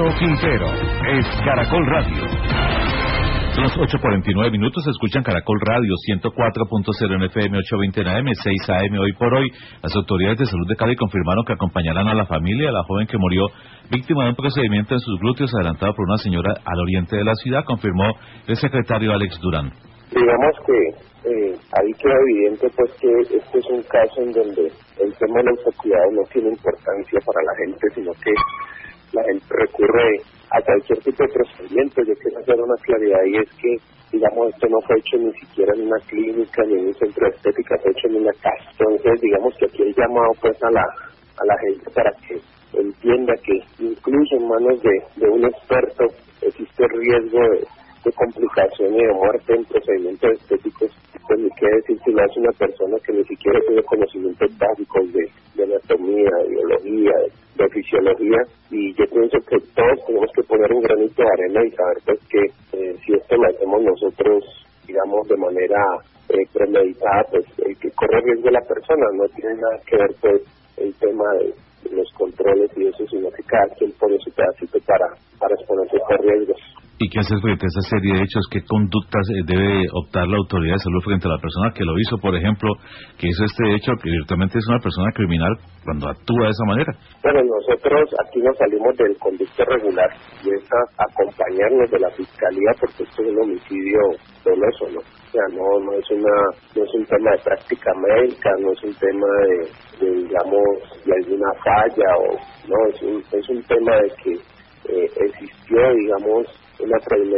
Quintero es Caracol Radio. Son las 8:49 minutos, escuchan Caracol Radio 104.0 en FM, 820 en AM, 6 AM. Hoy por hoy, las autoridades de salud de Cali confirmaron que acompañarán a la familia de la joven que murió víctima de un procedimiento en sus glúteos adelantado por una señora al oriente de la ciudad, confirmó el secretario Alex Durán. Digamos que ahí queda evidente pues que este es un caso en donde el tema del autocuidado no tiene importancia para la gente, sino que la gente recurre a cualquier tipo de procedimiento. Yo quiero hacer una claridad, y es que, digamos, esto no fue hecho ni siquiera en una clínica ni en un centro de estética, fue hecho en una casa. Entonces, digamos que aquí he llamado pues a la gente para que entienda que incluso en manos de un experto existe riesgo de complicación y de muerte en procedimientos estéticos. Pues ni qué decir si lo hace una persona que ni siquiera tiene conocimientos básicos de anatomía, de biología, de fisiología, y yo pienso que todos tenemos que poner un granito de arena y saber pues que si esto lo hacemos nosotros, digamos, de manera premeditada, pues el que corre riesgo es la persona, no tiene nada que ver pues el tema de los controles y eso, sino que cada quien pone su pedacito para exponerse a riesgos. ¿Y qué hacer frente a esa serie de hechos? ¿Qué conductas debe optar la autoridad de salud frente a la persona que lo hizo, por ejemplo, que hizo este hecho, que virtualmente es una persona criminal cuando actúa de esa manera? Bueno, nosotros aquí nos salimos del conducto regular y es acompañarnos de la fiscalía, porque esto es un homicidio doloso, ¿no? O sea, no es un tema de práctica médica, no es un tema de digamos, de alguna falla, o no, es un tema de que existió, digamos, una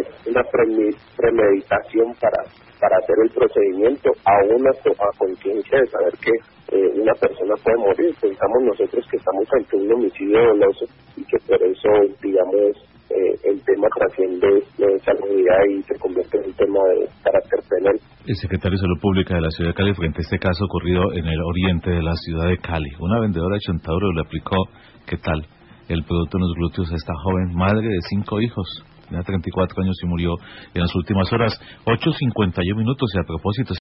premeditación para hacer el procedimiento, aún a conciencia de saber que una persona puede morir. Pensamos nosotros que estamos ante un homicidio doloso y que por eso, digamos, el tema trasciende esa unidad y se convierte en un tema de carácter penal. El secretario de Salud Pública de la ciudad de Cali, frente a este caso ocurrido en el oriente de la ciudad de Cali, una vendedora de chontaduro le aplicó, ¿qué tal?, el producto en los glúteos a esta joven madre de 5 hijos. Tenía 34 años y murió en las últimas horas. 8:51 minutos, y a propósito